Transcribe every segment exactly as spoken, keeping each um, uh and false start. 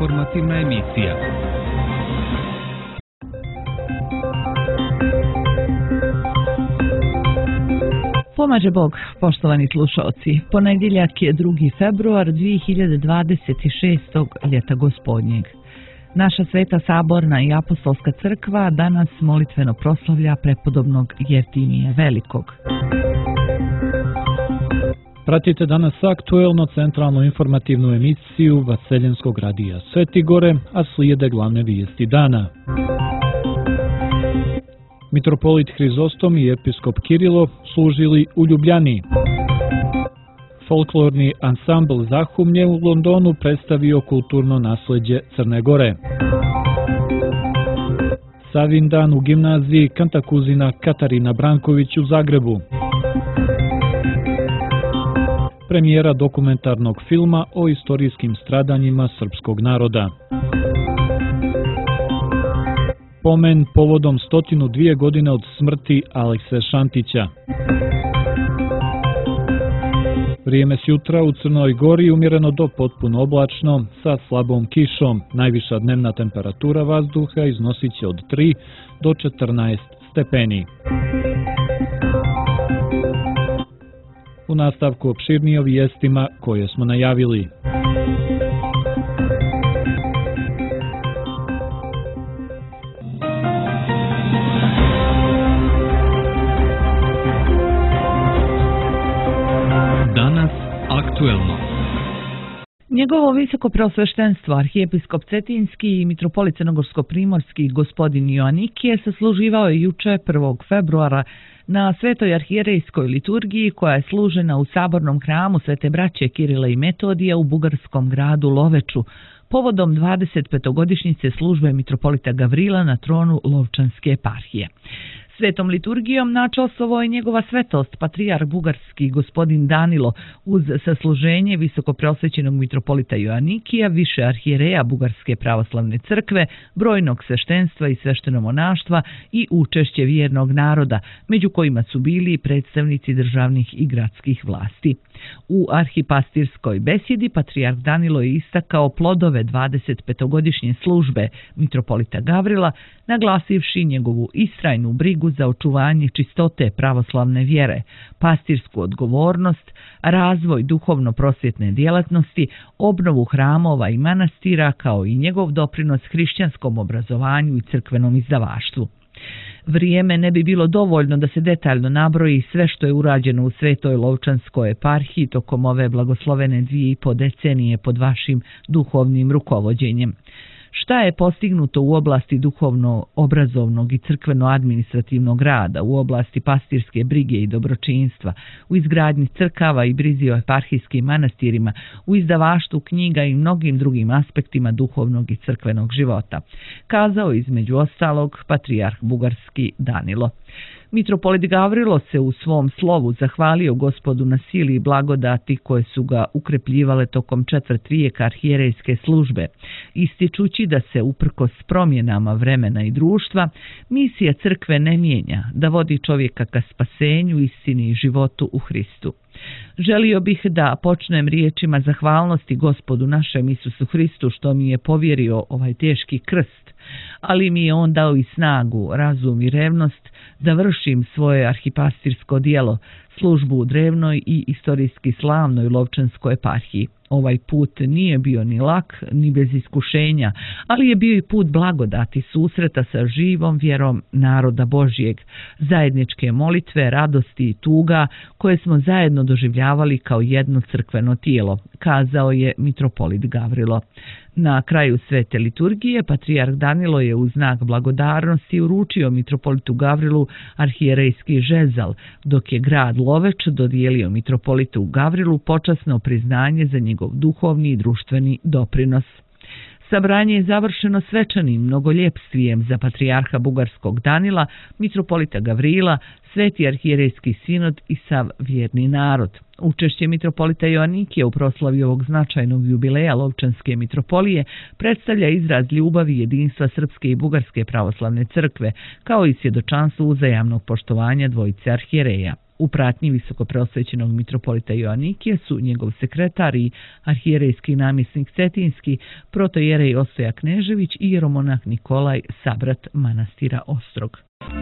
Informativna emisija. Pomaže Bog, poštovani slušalci. Ponedjeljak je drugi februar dvije hiljade dvadeset šestog ljeta gospodnjeg. Naša Sveta Saborna i Apostolska crkva danas molitveno proslavlja prepodobnog Jeftimija Velikog. Pratite danas aktuelno centralnu informativnu emisiju Vaseljenskog radija Sveti Gore, a slijede glavne vijesti dana. Mitropolit Hrizostom i episkop Kirilo služili u Ljubljani. Folklorni ansambl Zahumlje u Londonu predstavio kulturno nasljeđe Crne Gore. Savindan u gimnaziji Kantakuzina Katarina Branković u Zagrebu. Premijera dokumentarnog filma o istorijskim stradanjima srpskog naroda. Pomen povodom stotinu dvije godine od smrti Alekse Šantića. Vrijeme s jutra u Crnoj Gori umjereno do potpuno oblačno sa slabom kišom. Najviša dnevna temperatura vazduha iznosit će od tri do četrnaest stepeni. U nastavku opširnije o vijestima koje smo najavili. Danas aktuelno. Njegovo visoko preosveštenstvo, arhijepiskop Cetinski i mitropolit Crnogorsko-primorski gospodin Joanikije sasluživao je juče prvog februara na Svetoj arhijerejskoj liturgiji koja je služena u sabornom hramu Svete braće Kirila i Metodija u bugarskom gradu Loveču povodom dvadeset petogodišnjice službe mitropolita Gavrila na tronu Lovčanske eparhije. Svetom liturgijom načastvovao je njegova svetost, patrijarh bugarski gospodin Danilo, uz sasluženje visokopreosvećenog mitropolita Joanikija, više arhijereja Bugarske pravoslavne crkve, brojnog sveštenstva i sveštenomonaštva i učešće vjernog naroda, među kojima su bili predstavnici državnih i gradskih vlasti. U arhipastirskoj besjedi patrijarh Danilo je istakao plodove dvadeset petogodišnje službe mitropolita Gavrila, naglasivši njegovu istrajnu brigu za očuvanje čistote pravoslavne vjere, pastirsku odgovornost, razvoj duhovno-prosvjetne djelatnosti, obnovu hramova i manastira, kao i njegov doprinos hrišćanskom obrazovanju i crkvenom izdavaštvu. Vrijeme ne bi bilo dovoljno da se detaljno nabroji sve što je urađeno u Svetoj Lovčanskoj eparhiji tokom ove blagoslovene dvije i po decenije pod vašim duhovnim rukovođenjem. Šta je postignuto u oblasti duhovno-obrazovnog i crkveno-administrativnog rada, u oblasti pastirske brige i dobročinstva, u izgradnji crkava i brizi o eparhijskim manastirima, u izdavaštvu knjiga i mnogim drugim aspektima duhovnog i crkvenog života, kazao između ostalog patrijarh bugarski Danilo. Mitropolit Gavrilo se u svom slovu zahvalio Gospodu na sili i blagodati koje su ga ukrepljivale tokom četvrt vijeka arhijerejske službe, ističući da se uprkos promjenama vremena i društva, misija crkve ne mijenja, da vodi čovjeka ka spasenju, istini i životu u Hristu. Želio bih da počnem riječima zahvalnosti Gospodu našem Isusu Hristu što mi je povjerio ovaj teški krst, ali mi je on dao i snagu, razum i revnost da vršim svoje arhipastirsko djelo, službu u drevnoj i istorijski slavnoj Lovčanskoj eparhiji. Ovaj put nije bio ni lak, ni bez iskušenja, ali je bio i put blagodati, susreta sa živom vjerom naroda Božjeg, zajedničke molitve, radosti i tuga koje smo zajedno doživljavali kao jedno crkveno tijelo, kazao je mitropolit Gavrilo. Na kraju svete liturgije patrijarh Danilo je u znak blagodarnosti uručio mitropolitu Gavrilu arhijerejski žezal, dok je grad Loveč dodijelio mitropolitu Gavrilu počasno priznanje za njegov duhovni i društveni doprinos. Sabranje je završeno svečanim mnogoljepstvijem za patrijarha bugarskog Danila, mitropolita Gavrila, Sveti arhijerejski sinod i sav vjerni narod. Učešće mitropolita Joanikija u proslavi ovog značajnog jubileja Lovčanske mitropolije predstavlja izraz ljubavi i jedinstva Srpske i Bugarske pravoslavne crkve, kao i svjedočanstvo uzajamnog poštovanja dvojice arhijereja. U pratnji visokopreosvećenog mitropolita Joanikije su njegov sekretar i arhijerejski namjesnik Cetinski, protojerej Ostoja Knežević i jeromonah Nikolaj, sabrat manastira Ostrog.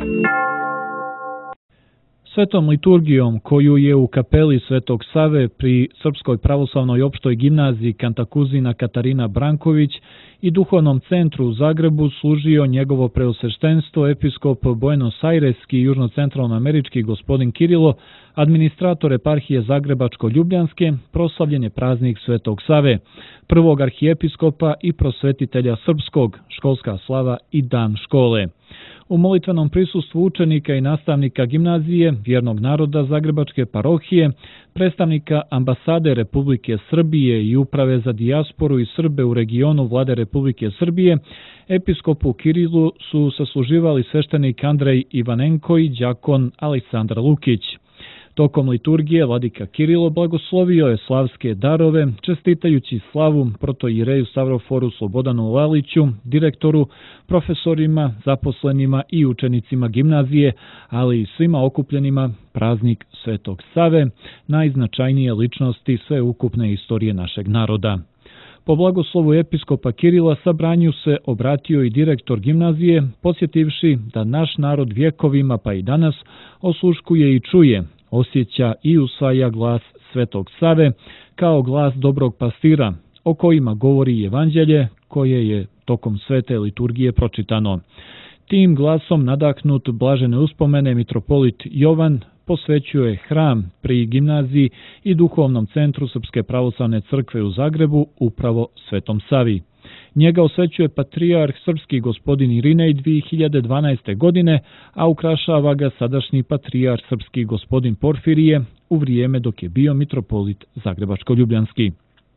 Svetom liturgijom koju je u kapeli Svetog Save pri Srpskoj pravoslavnoj opštoj gimnaziji Kantakuzina Katarina Branković i duhovnom centru u Zagrebu služio njegovo preosveštenstvo episkop Buenos Aireski i južnocentralnoamerički gospodin Kirilo, administrator eparhije Zagrebačko-Ljubljanske, proslavljen je praznik Svetog Save, prvog arhijepiskopa i prosvetitelja srpskog, školska slava i dan škole. U molitvenom prisustvu učenika i nastavnika gimnazije, vjernog naroda Zagrebačke parohije, predstavnika ambasade Republike Srbije i uprave za dijasporu i Srbe u regionu Vlade Republike Srbije, episkopu Kirilu su sasluživali sveštenik Andrej Ivanenko i đakon Aleksandar Lukić. Tokom liturgije vladika Kirilo blagoslovio je slavske darove, čestitajući slavu protoijereju Stavroforu Slobodanu Laliću, direktoru, profesorima, zaposlenima i učenicima gimnazije, ali i svima okupljenima praznik Svetog Save, najznačajnije ličnosti sveukupne istorije našeg naroda. Po blagoslovu episkopa Kirila sabranju se obratio i direktor gimnazije, posjetivši da naš narod vjekovima pa i danas osluškuje i čuje, osjeća i usvaja glas Svetog Save kao glas dobrog pastira, o kojima govori evanđelje koje je tokom svete liturgije pročitano. Tim glasom nadahnut blažene uspomene mitropolit Jovan posvećuje hram pri gimnaziji i duhovnom centru Srpske pravoslavne crkve u Zagrebu upravo Svetom Savi. Njega osvećuje patrijarh srpski gospodin Irinej dvije hiljade dvanaeste. godine, a ukrašava ga sadašnji patrijarh srpski gospodin Porfirije u vrijeme dok je bio mitropolit Zagrebačko-Ljubljanski.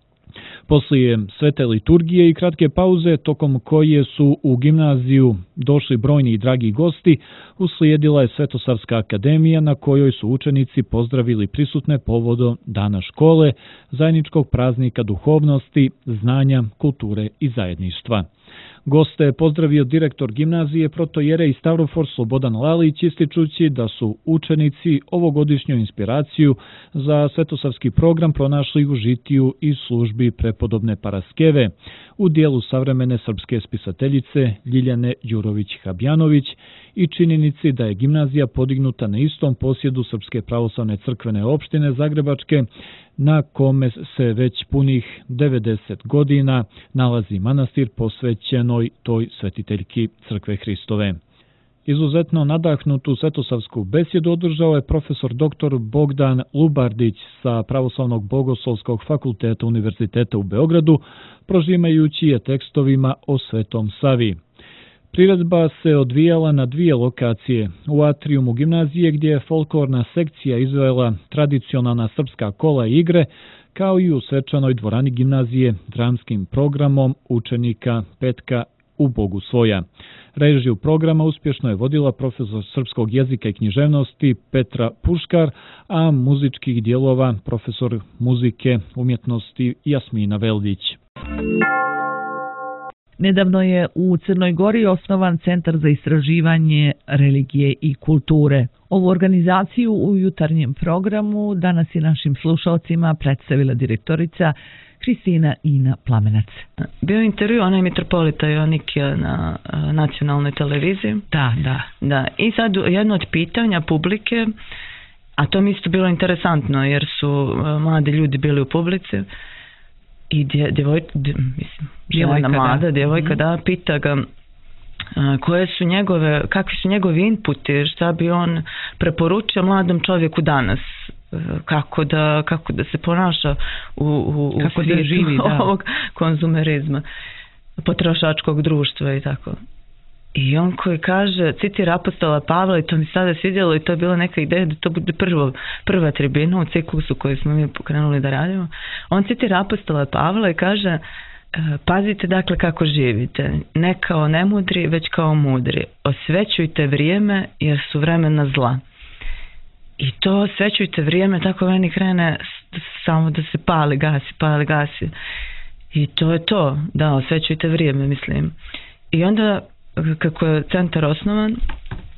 Poslije svete liturgije i kratke pauze, tokom koje su u gimnaziju došli brojni i dragi gosti, uslijedila je Svetosavska akademija na kojoj su učenici pozdravili prisutne povodom Dana škole, zajedničkog praznika duhovnosti, znanja, kulture i zajedništva. Goste je pozdravio direktor gimnazije protojerej Stavrofor Slobodan Lalić, ističući da su učenici ovogodišnju inspiraciju za svetosavski program pronašli u žitiju i službi prepodobne Paraskeve u dijelu savremene srpske spisateljice Ljiljane Đurović-Habjanović i činjenici da je gimnazija podignuta na istom posjedu Srpske pravoslavne crkvene opštine Zagrebačke, na kome se već punih devedeset godina nalazi manastir posvećenoj toj svetiteljki Crkve Hristove. Izuzetno nadahnutu svetosavsku besjedu održao je profesor doktor Bogdan Lubardić sa Pravoslavnog bogoslovskog fakulteta Univerziteta u Beogradu, prožimajući je tekstovima o Svetom Savi. Priredba se odvijala na dvije lokacije, u atrijumu gimnazije gdje je folklorna sekcija izvela tradicionalna srpska kola i igre, kao i u svečanoj dvorani gimnazije dramskim programom učenika Petka u Bogu svoja. Režiju programa uspješno je vodila profesor srpskog jezika i književnosti Petra Puškar, a muzičkih dijelova profesor muzike umjetnosti Jasmina Veldić. Nedavno je u Crnoj Gori osnovan Centar za istraživanje religije i kulture. Ovu organizaciju u jutarnjem programu danas je našim slušalcima predstavila direktorica Kristina Ina Plamenac. Bio je intervju onaj mitropolita Joanikija na nacionalnoj televiziji. Da, da. Da. I sad jedno od pitanja publike, a to mi isto bilo interesantno jer su mladi ljudi bili u publici, i dje, djevojka, dje, mislim, djevojka, mlada, djevojka, mm. da, pita ga a, koje su njegove, kakvi su njegovi inputi, šta bi on preporučio mladom čovjeku danas, kako da, kako da se ponaša u, u, u kako da živi, da. ovog konzumerizma, potrošačkog društva i tako. I on koji kaže, citira apostola Pavla, i to mi sada svidjelo i to je bila neka ideja da to bude prvo, prva tribina u ciklusu koju smo mi pokrenuli da radimo. On citira apostola Pavla i kaže, pazite dakle kako živite, ne kao nemudri, već kao mudri. Osvećujte vrijeme jer su vremena zla. I to osvećujte vrijeme, tako meni krene samo da se pali, gasi, pali, gasi. I to je to, da, osvećujte vrijeme, mislim. I onda kako je centar osnovan,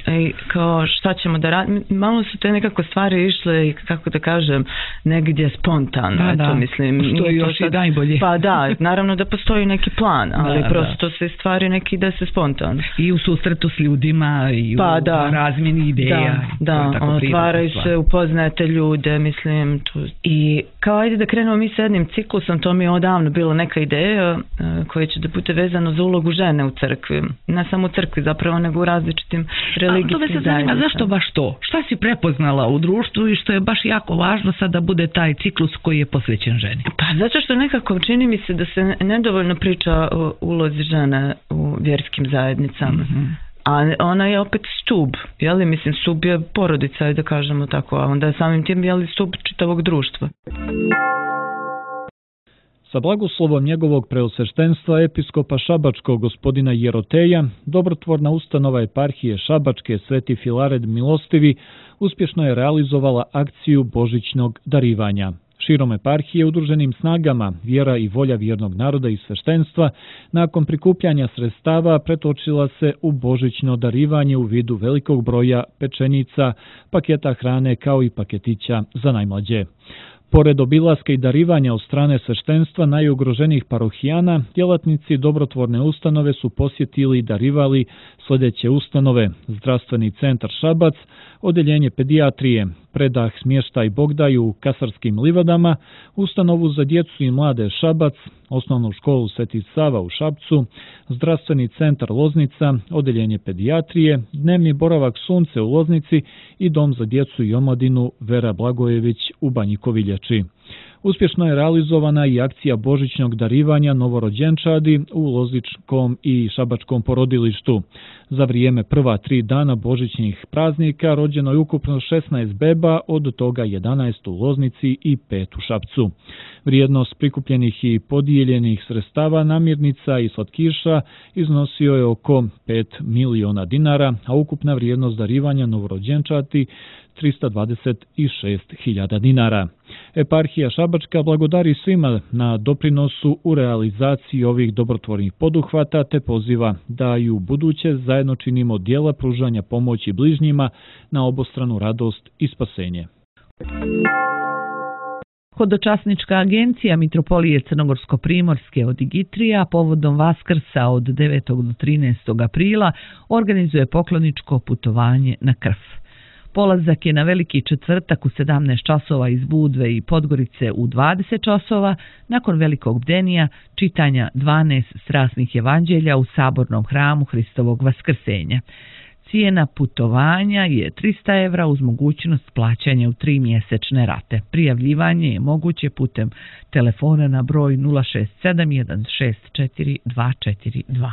i kao šta ćemo da radimo, malo su te nekako stvari išle i kako da kažem, negdje spontano, da, eto, da. mislim. Što je još sad, i najbolje. Pa da, naravno da postoji neki plan, ali da, prosto da. se stvari neki da se spontano. I u susretu s ljudima i pa, u da. razmjeni ideja. Da, da, otvaraju se, upoznajete ljude, mislim, tu. I kao ajde da krenemo mi sa jednim ciklusom, to mi je odavno bilo neka ideja koja će da bude vezano za ulogu žene u crkvi. Ne samo u crkvi zapravo, nego u različitim religijskim zajednicama. To me se zanima, zašto baš to? Šta si prepoznala u društvu i što je baš jako važno sad da bude taj ciklus koji je posvećen ženi? Pa zato što nekako čini mi se da se nedovoljno priča o ulozi žene u vjerskim zajednicama. Mm-hmm. A ona je opet stup, jeli, mislim, stup je porodica, da kažemo tako, a onda je samim tim, jeli, stup čitavog društva. Sa blagoslovom njegovog preosveštenstva episkopa Šabačkog gospodina Jeroteja, dobrotvorna ustanova eparhije Šabačke Sveti Filaret Milostivi uspješno je realizovala akciju božićnog darivanja. Širom eparhije udruženim snagama Vjera i volja vjernog naroda i sveštenstva nakon prikupljanja sredstava pretočila se u božićno darivanje u vidu velikog broja pečenica, paketa hrane kao i paketića za najmlađe. Pored obilaska i darivanja od strane sveštenstva najugroženijih parohijana, djelatnici dobrotvorne ustanove su posjetili i darivali sljedeće ustanove: Zdravstveni centar Šabac, Odeljenje pedijatrije, Predah smještaj Bogdaj u Kasarskim livadama, Ustanovu za djecu i mlade Šabac, Osnovnu školu Sveti Sava u Šapcu, Zdravstveni centar Loznica, Odeljenje pedijatrije, Dnevni boravak Sunce u Loznici i Dom za djecu i omladinu Vera Blagojević u Banji Koviljači. Uspješno je realizovana i akcija božićnog darivanja novorođenčadi u Lozničkom i Šabačkom porodilištu. Za vrijeme prva tri dana božićnih praznika rođeno je ukupno šesnaest beba, od toga jedanaest u Loznici i pet u Šapcu. Vrijednost prikupljenih i podijeljenih sredstava namirnica i slatkiša iznosio je oko pet miliona dinara, a ukupna vrijednost darivanja novorođenčadi trista dvadeset šest hiljada dinara. Eparhija Šabačka blagodari svima na doprinosu u realizaciji ovih dobrotvornih poduhvata te poziva da i u buduće zajedno činimo djela pružanja pomoći bližnjima na obostranu radost i spasenje. Hodočasnička agencija Mitropolije Crnogorsko-primorske od Igitrija povodom Vaskrsa od devetog do trinaestog aprila organizuje pokloničko putovanje na Krf. Polazak je na Veliki četvrtak u sedamnaest časova iz Budve i Podgorice u dvadeset časova, nakon velikog bdenija čitanja dvanaest strasnih evanđelja u sabornom hramu Hristovog vaskrsenja. Cijena putovanja je trista evra uz mogućnost plaćanja u tri mjesečne rate. Prijavljivanje je moguće putem telefona na broj nula šest sedam jedan šest četiri dva četiri dva.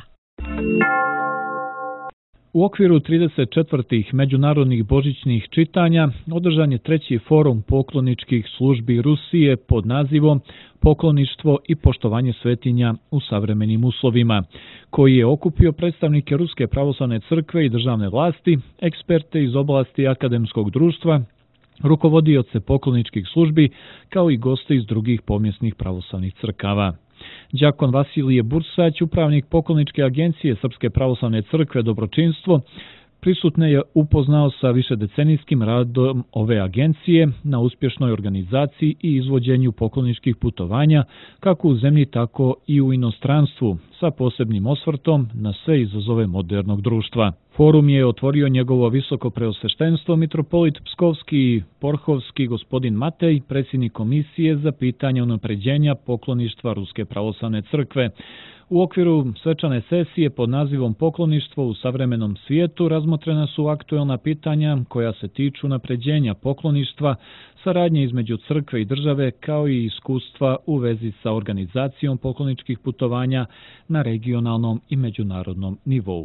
U okviru trideset četvrtih međunarodnih božićnih čitanja održan je treći forum pokloničkih službi Rusije pod nazivom Pokloništvo i poštovanje svetinja u savremenim uslovima, koji je okupio predstavnike Ruske pravoslavne crkve i državne vlasti, eksperte iz oblasti akademskog društva, rukovodioce pokloničkih službi, kao i goste iz drugih pomjesnih pravoslavnih crkava. Đakon Vasilije Bursać, upravnik pokloničke agencije Srpske pravoslavne crkve Dobročinstvo, prisutne je upoznao sa višedecenijskim radom ove agencije na uspješnoj organizaciji i izvođenju pokloničkih putovanja kako u zemlji tako i u inostranstvu, sa posebnim osvrtom na sve izazove modernog društva. Forum je otvorio njegovo visoko preosveštenstvo mitropolit Pskovski i Porhovski gospodin Matej, predsjednik komisije za pitanja unapređenja pokloništva Ruske pravoslavne crkve. U okviru svečane sesije pod nazivom Pokloništvo u savremenom svijetu razmotrena su aktuelna pitanja koja se tiču unapređenja pokloništva, saradnje između crkve i države, kao i iskustva u vezi sa organizacijom pokloničkih putovanja na regionalnom i međunarodnom nivou.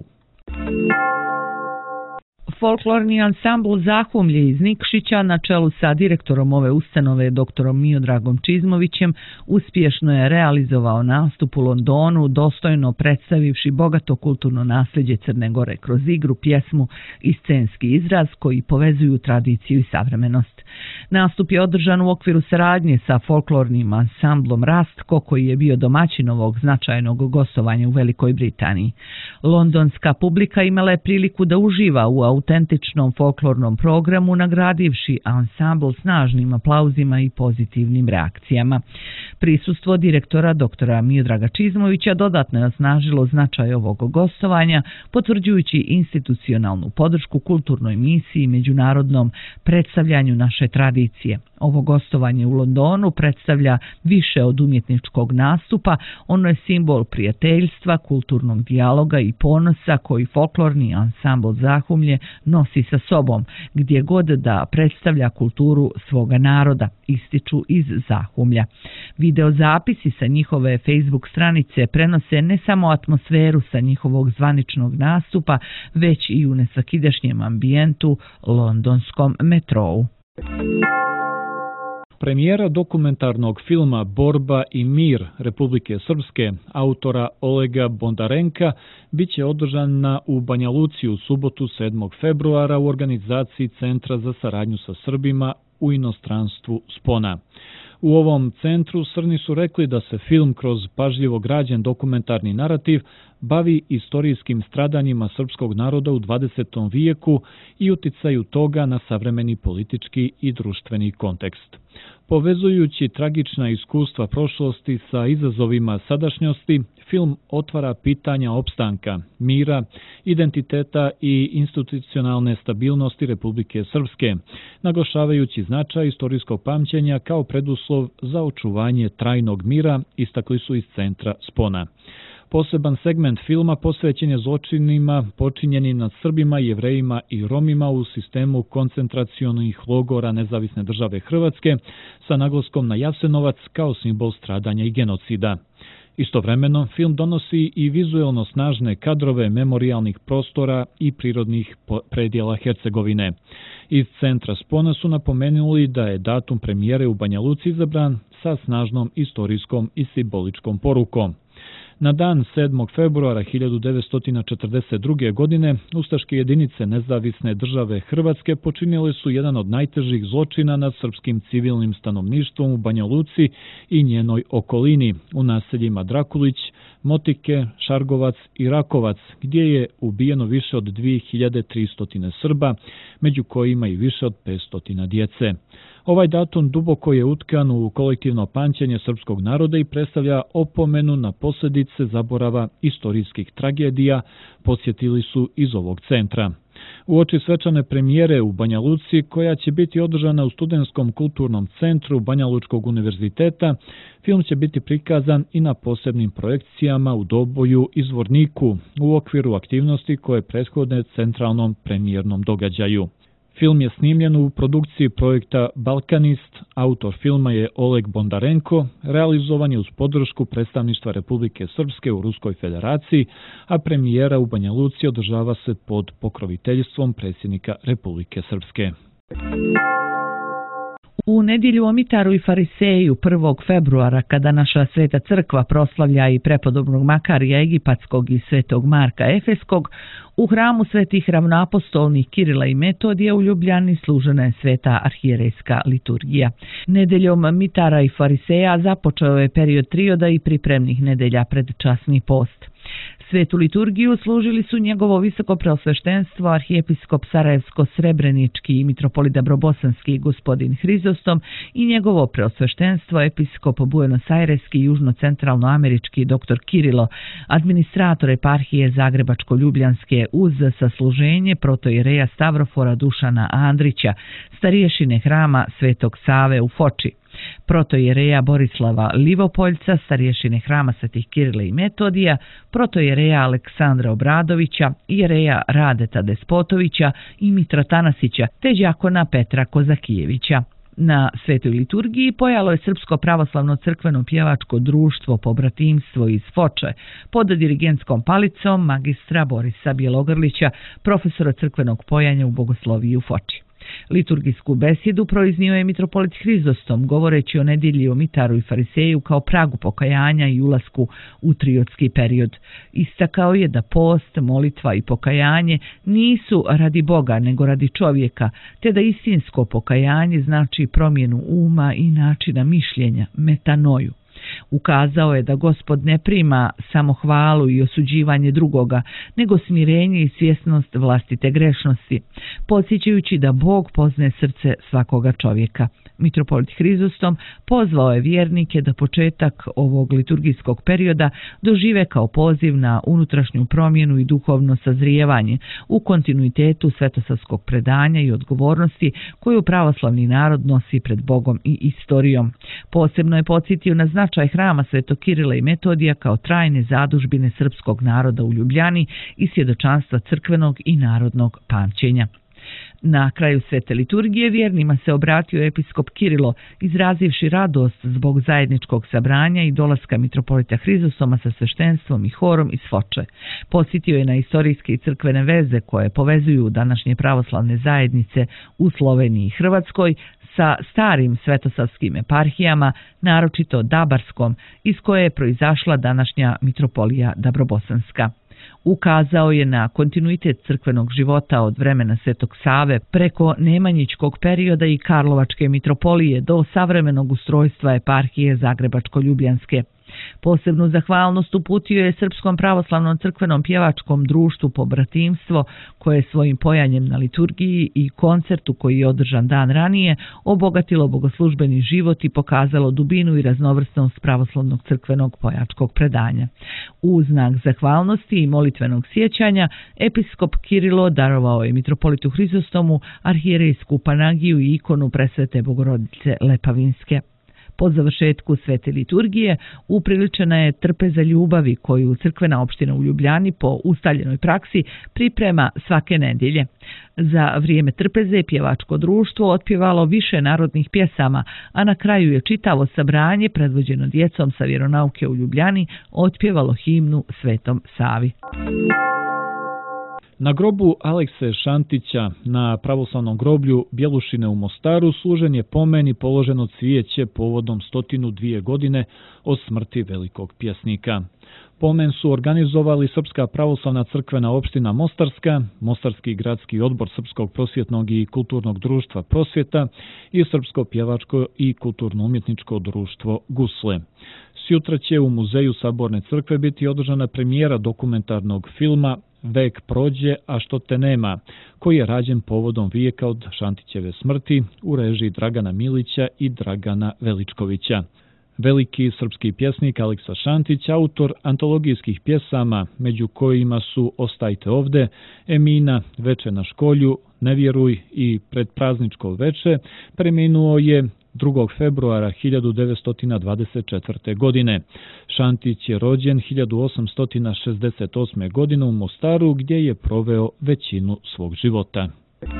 Folklorni ansambl Zahumlje iz Nikšića na čelu sa direktorom ove ustanove doktorom Miodragom Čizmovićem uspješno je realizovao nastup u Londonu, dostojno predstavivši bogato kulturno nasljeđe Crne Gore kroz igru, pjesmu i scenski izraz koji povezuju tradiciju i savremenost. Nastup je održan u okviru saradnje sa folklornim ansamblom Rastko, koji je bio domaćin ovog značajnog gostovanja u Velikoj Britaniji. Londonska publika imala je priliku da uživa u autentičnom folklornom programu, nagradivši ansambl snažnim aplauzima i pozitivnim reakcijama. Prisustvo direktora doktora Miodraga Čizmovića dodatno je osnažilo značaj ovog gostovanja, potvrđujući institucionalnu podršku kulturnoj misiji i međunarodnom predstavljanju naše tradicije. Ovo gostovanje u Londonu predstavlja više od umjetničkog nastupa, ono je simbol prijateljstva, kulturnog dijaloga i ponosa koji folklorni ansambl Zahumlje nosi sa sobom, gdje god da predstavlja kulturu svoga naroda, ističu iz Zahumlja. Videozapisi sa njihove Facebook stranice prenose ne samo atmosferu sa njihovog zvaničnog nastupa, već i u nesvakidašnjem ambijentu londonskom metrou. Premijera dokumentarnog filma Borba i mir Republike Srpske autora Olega Bondarenka biće održana u Banja Luci u subotu sedmog februara u organizaciji Centra za saradnju sa Srbima u inostranstvu Spona. U ovom centru Srni su rekli da se film kroz pažljivo građen dokumentarni narativ bavi istorijskim stradanjima srpskog naroda u dvadesetom vijeku i uticaju toga na savremeni politički i društveni kontekst. Povezujući tragična iskustva prošlosti sa izazovima sadašnjosti, film otvara pitanja opstanka, mira, identiteta i institucionalne stabilnosti Republike Srpske, naglašavajući značaj istorijskog pamćenja kao preduslov za očuvanje trajnog mira, istakli su iz centra Spona. Poseban segment filma posvećen je zločinima počinjenim nad Srbima, Jevrejima i Romima u sistemu koncentracionih logora Nezavisne države Hrvatske sa naglaskom na Jasenovac kao simbol stradanja i genocida. Istovremeno, film donosi i vizuelno snažne kadrove memorijalnih prostora i prirodnih predjela Hercegovine. Iz centra Spona su napomenuli da je datum premijere u Banja Luci izabran sa snažnom istorijskom i simboličkom porukom. Na dan sedmog februara hiljadu devetsto četrdeset druge. godine ustaške jedinice Nezavisne države Hrvatske počinile su jedan od najtežih zločina nad srpskim civilnim stanovništvom u Banja Luci i njenoj okolini, u naseljima Drakulić, Motike, Šargovac i Rakovac, gdje je ubijeno više od dvije hiljade tristo Srba, među kojima i više od petsto djece. Ovaj datum duboko je utkan u kolektivno pamćenje srpskog naroda i predstavlja opomenu na posljedice zaborava istorijskih tragedija, podsjetili su iz ovog centra. Uoči svečane premijere u Banja Luci, koja će biti održana u Studentskom kulturnom centru Banja Lučkog univerziteta, film će biti prikazan i na posebnim projekcijama u Doboju i Zvorniku u okviru aktivnosti koje prethode centralnom premijernom događaju. Film je snimljen u produkciji projekta Balkanist, autor filma je Oleg Bondarenko, realizovan je uz podršku predstavništva Republike Srpske u Ruskoj federaciji, a premijera u Banja Luci održava se pod pokroviteljstvom predsjednika Republike Srpske. U nedjelju o Mitaru i Fariseju prvog februara, kada naša Sveta crkva proslavlja i prepodobnog Makarija Egipatskog i Svetog Marka Efeskog, u hramu svetih ravnoapostolnih Kirila i Metodija u Ljubljani služena je sveta arhijerejska liturgija. Nedeljom Mitara i Fariseja započeo je period trioda i pripremnih nedelja pred časni post. Svetu liturgiju služili su njegovo visoko preosveštenstvo arhijepiskop Sarajevsko-Srebrenički i mitropolit Dabrobosanski gospodin Hrizostom i njegovo preosveštenstvo episkop Buenos Aireski i južno-centralnoamerički doktor Kirilo, administrator eparhije Zagrebačko-Ljubljanske uz sasluženje protoijereja Stavrofora Dušana Andrića, stariješine hrama Svetog Save u Foči, protoijereja Borislava Livopoljca, stariješine hrama Svetih Kirila i Metodija, protoijereja Aleksandra Obradovića, ijereja Radeta Despotovića i Mitra Tanasića, te đakona Petra Kozakijevića. Na svetoj liturgiji pojalo je Srpsko pravoslavno crkveno pjevačko društvo Pobratimstvo iz Foče pod dirigentskom palicom magistra Borisa Bjelogrlića, profesora crkvenog pojanja u bogosloviji u Foči. Liturgijsku besjedu proiznio je mitropolit Hrizostom, govoreći o nedjelji o Mitaru i Fariseju kao pragu pokajanja i ulasku u triodski period. Istakao je da post, molitva i pokajanje nisu radi Boga, nego radi čovjeka, te da istinsko pokajanje znači promjenu uma i načina mišljenja, metanoju. Ukazao je da Gospod ne prima samo hvalu i osuđivanje drugoga, nego smirenje i svjesnost vlastite grešnosti, podsjećajući da Bog poznaje srce svakoga čovjeka. Mitropolit Hrizostom pozvao je vjernike da početak ovog liturgijskog perioda dožive kao poziv na unutrašnju promjenu i duhovno sazrijevanje u kontinuitetu svetosavskog predanja i odgovornosti koju pravoslavni narod nosi pred Bogom i istorijom. Posebno je podsjetio na značaj hrama Svetog Kirila i Metodija kao trajne zadužbine srpskog naroda u Ljubljani i svjedočanstva crkvenog i narodnog pamćenja. Na kraju svete liturgije vjernima se obratio episkop Kirilo, izrazivši radost zbog zajedničkog sabranja i dolaska mitropolita Hrizostoma sa sveštenstvom i horom iz Foče. Posjetio je na istorijske i crkvene veze koje povezuju današnje pravoslavne zajednice u Sloveniji i Hrvatskoj sa starim svetosavskim eparhijama, naročito Dabarskom, iz koje je proizašla današnja mitropolija Dabrobosanska. Ukazao je na kontinuitet crkvenog života od vremena Svetog Save preko Nemanjićkog perioda i Karlovačke mitropolije do savremenog ustrojstva eparhije Zagrebačko-Ljubljanske. Posebnu zahvalnost uputio je Srpskom pravoslavnom crkvenom pjevačkom društvu Pobratimstvo, koje svojim pojanjem na liturgiji i koncertu koji je održan dan ranije obogatilo bogoslužbeni život i pokazalo dubinu i raznovrsnost pravoslavnog crkvenog pojačkog predanja. U znak zahvalnosti i molitvenog sjećanja episkop Kirilo darovao je mitropolitu Hrizostomu arhijerejsku panagiju i ikonu Presvete Bogorodice Lepavinske. Po završetku svete liturgije upriličena je trpeza ljubavi koju crkvena opština u Ljubljani po ustaljenoj praksi priprema svake nedjelje. Za vrijeme trpeze pjevačko društvo otpjevalo više narodnih pjesama, a na kraju je čitavo sabranje predvođeno djecom sa vjeronauke u Ljubljani otpjevalo himnu Svetom Savi. Na grobu Alekse Šantića na pravoslavnom groblju Bjelušine u Mostaru služen je pomen i položeno cvijeće povodom stotinu dvije godine od smrti velikog pjesnika. Pomen su organizovali Srpska pravoslavna crkvena opština Mostarska, Mostarski gradski odbor Srpskog prosvjetnog i kulturnog društva Prosvjeta i Srpsko pjevačko i kulturno-umjetničko društvo Gusle. Sjutra će u Muzeju Saborne crkve biti održana premijera dokumentarnog filma Vek prođe, a što te nema, koji je rađen povodom vijeka od Šantićeve smrti u režiji Dragana Milića i Dragana Veličkovića. Veliki srpski pjesnik Aleksa Šantić, autor antologijskih pjesama, među kojima su Ostajte ovde, Emina, Veče na školju, Ne vjeruj i Predprazničko veče, preminuo je drugog februara hiljadu devetsto dvadeset četvrte. godine. Šantić je rođen hiljadu osamsto šezdeset osme. godine u Mostaru, gdje je proveo većinu svog života.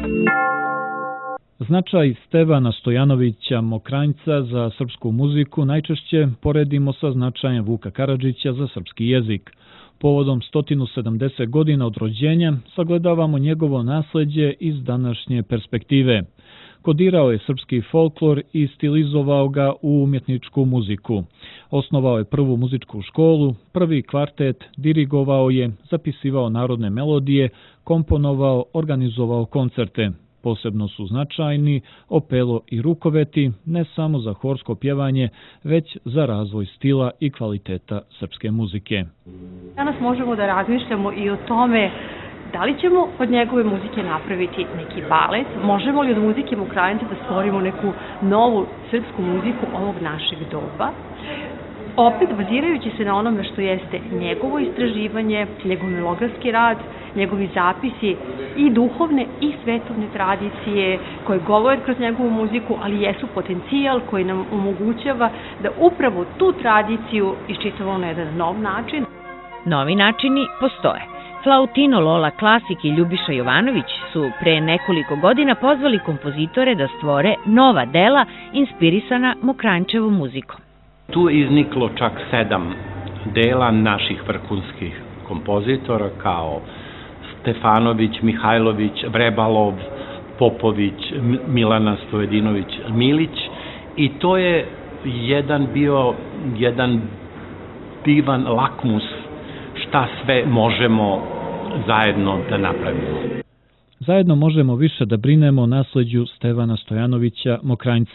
Značaj Stevana Stojanovića Mokranjca za srpsku muziku najčešće poredimo sa značajem Vuka Karadžića za srpski jezik. Povodom sto sedamdeset godina od rođenja sagledavamo njegovo nasljeđe iz današnje perspektive. Kodirao je srpski folklor i stilizovao ga u umjetničku muziku. Osnovao je prvu muzičku školu, prvi kvartet, dirigovao je, zapisivao narodne melodije, komponovao, organizovao koncerte. Posebno su značajni opelo i rukoveti, ne samo za horsko pjevanje, već za razvoj stila i kvaliteta srpske muzike. Danas možemo da razmišljamo i o tome da li ćemo od njegove muzike napraviti neki balet, možemo li od muzike Mokranjca da stvorimo neku novu srpsku muziku ovog našeg doba. Opet bazirajući se na onome što jeste njegovo istraživanje, njegov melografski rad, njegovi zapisi i duhovne i svetovne tradicije koje govore kroz njegovu muziku, ali jesu potencijal koji nam omogućava da upravo tu tradiciju iščitavamo na jedan nov način. Novi načini postoje. Flautino Lola Klasik i Ljubiša Jovanović su pre nekoliko godina pozvali kompozitore da stvore nova dela inspirisana Mokranjčevom muzikom. Tu je izniklo čak sedam dela naših vrhunskih kompozitora kao Stefanović, Mihajlović, Vrebalov, Popović, Milana Stojedinović, Milić, i to je jedan bio jedan divan lakmus šta sve možemo zajedno da napravimo. Zajedno možemo više da brinemo o nasleđu Stevana Stojanovića Mokranjca.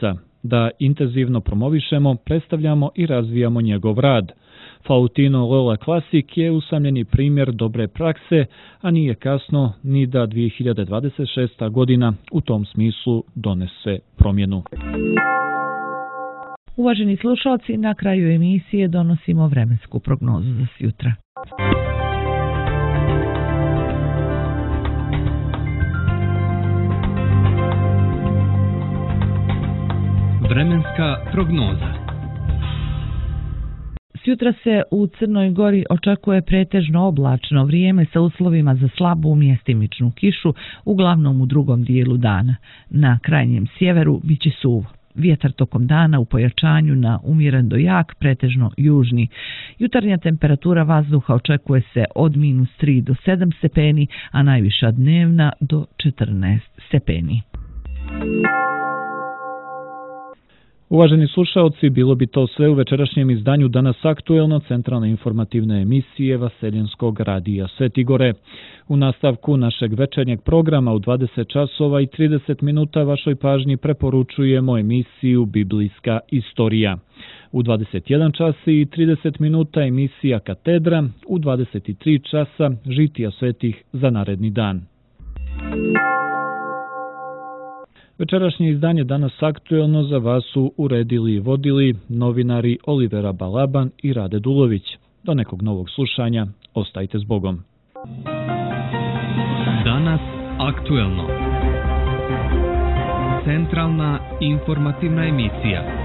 Da intenzivno promovišemo, predstavljamo i razvijamo njegov rad. Flautino Lola Classic je usamljeni primjer dobre prakse, a nije kasno ni da dvije hiljade dvadeset šesta. godina u tom smislu donese promjenu. Uvaženi slušalci, na kraju emisije donosimo vremensku prognozu za sjutra. Vremenska prognoza. Sjutra se u Crnoj Gori očekuje pretežno oblačno vrijeme sa uslovima za slabu mjestimičnu kišu, uglavnom u drugom dijelu dana. Na krajnjem sjeveru biće suvo. Vjetar tokom dana u pojačanju na umjeren do jak, pretežno južni. Jutarnja temperatura vazduha očekuje se od minus tri do sedam stepeni, a najviša dnevna do četrnaest stepeni. Uvaženi slušaoci, bilo bi to sve u večerašnjem izdanju Danas aktuelno centralne informativne emisije Vaseljenskog radija Svetigore. U nastavku našeg večernjeg programa u dvadeset časova i trideset minuta vašoj pažnji preporučujemo emisiju Biblijska istorija. U dvadeset jedan čas i trideset minuta emisija Katedra, u dvadeset tri časa žitija svetih za naredni dan. Večerašnje izdanje Danas aktuelno za vas su uredili i vodili novinari Olivera Balaban i Rade Dulović. Do nekog novog slušanja, ostajte s Bogom. Danas aktuelno. Centralna informativna emisija.